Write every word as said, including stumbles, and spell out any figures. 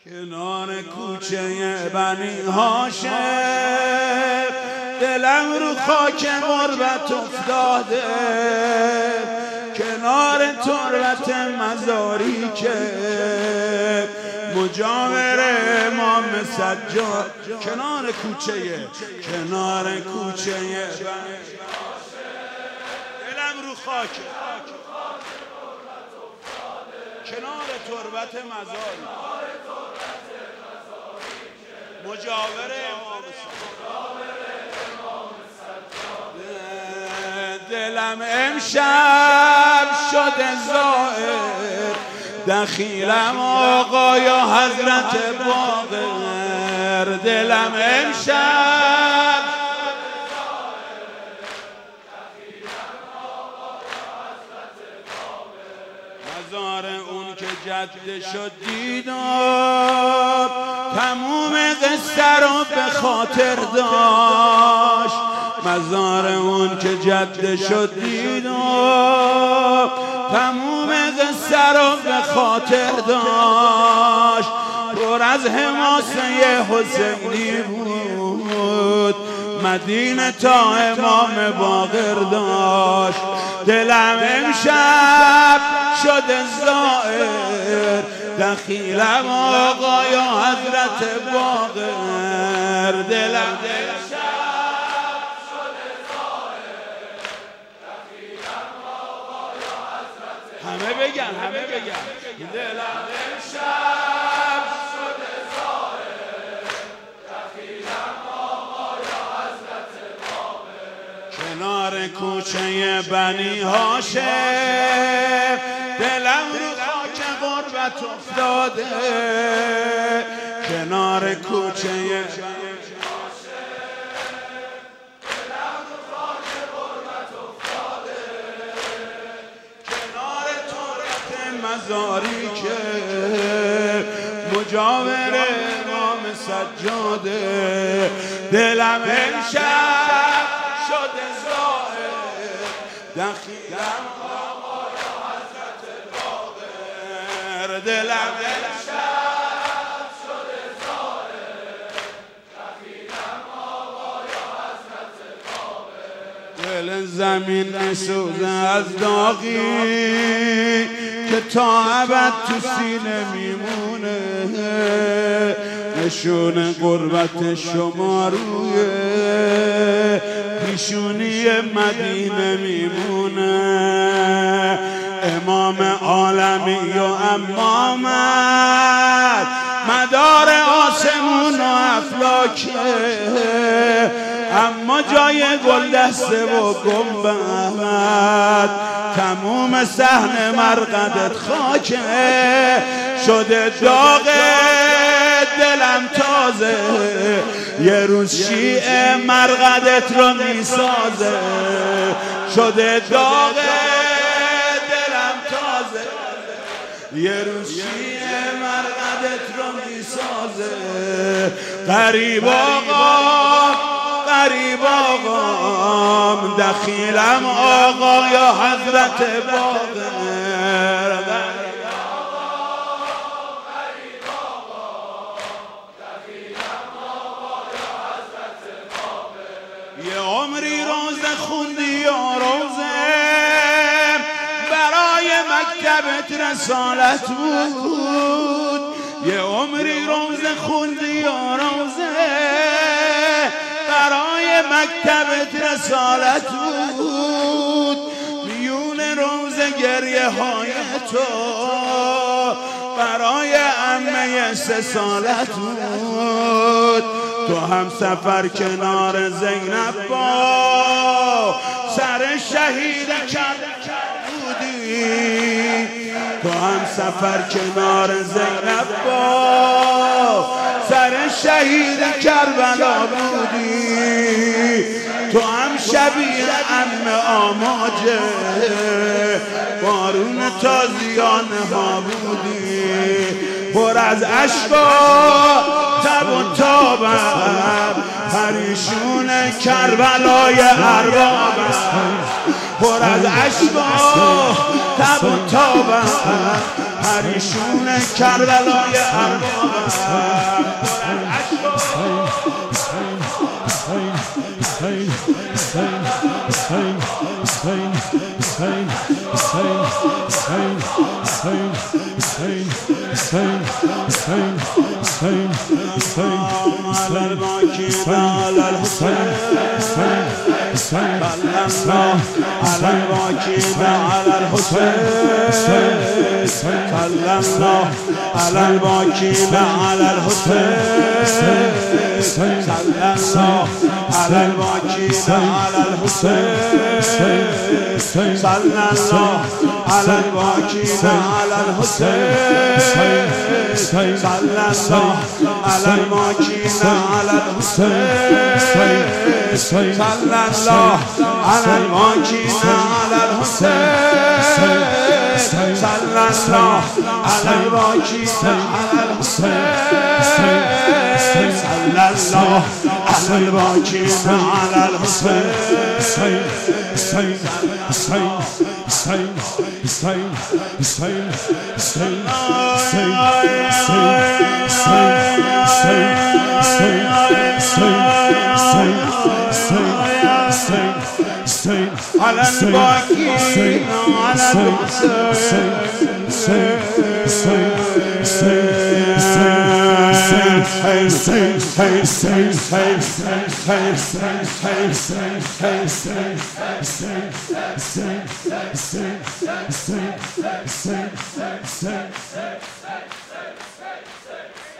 کنار کوچه بنی هاشم دلم رو خاک غربت افتاده، کنار تربت مزاری که مجاور امام سجاد، کنار کوچه کنار کوچه بنی دلم رو خاک کنار تربت مزاری مجاور امام سجاد. دلم امشب شده زائر، دخیلم آقا یا حضرت باقر. دلم امشب مزار اون که جده شد دیدم، تموم قصه رو به خاطر داشت. مزار اون که جده شد دیدم، تموم قصه رو به خاطر داشت. پر از حماسه حسینی بود، مدینه تا امام باقر داشت. دلم امشب شده زائر، دخیلم آقا یا حضرت باقر. دلم امشب شده زائر، دخیلم آقا یا حضرت باقر. همه بگن همه بگن دلم امشب شده زائر، دخیلم آقا یا حضرت باقر. کنار کوچه بنی هاشم دلم رو خاک غربت افتاده، کنار کوچه بنی هاشم دلم رو خاک غربت افتاده، کنار تربت مزاری که مجاور امام سجاده. دلم امشب شده زائر، دخیلم آقا یا حضرت باقر. دلم امشب شده زائر، دخیلم آقا یا حضرت باقر. دل زمین نسوزه از داغی که تا ابد تو سینه میمونه، نشون غربت شما روی پیشونی مدینه میمونه. امام عالمی و امامت مدار آسمون و افلاکه، اما جای گل دسته و گنبد تموم صحن مرقدت خاکه. شده داغ دلم تازه، یه روز شیعه مرقدت رو میسازه. شده داغ دلم تازه، یه روز شیعه مرقدت رو میسازه. غریب آقا غریب آقام، دخیلم آقا یا حضرت باقر. یه عمری روزه خوندی یا روزه، برای مکتبت رسالت بود. یه عمری روزه خوندی یا روزه، برای مکتبت رسالت بود. میون روزه گریه های تو برای عمه سه سالت بود. تو هم سفر کنار زینب با سر شهید کربلا بودی. تو هم سفر کنار زینب با سر شهید کربلا بودی. تو هم شبیه عم آماجه بارون تازیانه ها بودی. پر از عشقا تب و تابم، پریشون کربلای اربابم. پر از عشقا تب و تابم، پریشون کربلای اربابم. حسين حسين حسين على الباكين على الحسين حسين صلى الله على الباكين على الحسين صلى الله على الباكين على الحسين صلى الله على الباكين على الحسين صلى الله على الباكين على الحسين صلى الله على الباكين على الحسين صلى الله على الباكين على الحسين صلى الله على الباكين على الحسين صلى الله على الباكين على الحسين حسين حسين حسين حسين حسين حسين على الباكين على الحسين Say, say, say, say, say, say, say, say, say, say.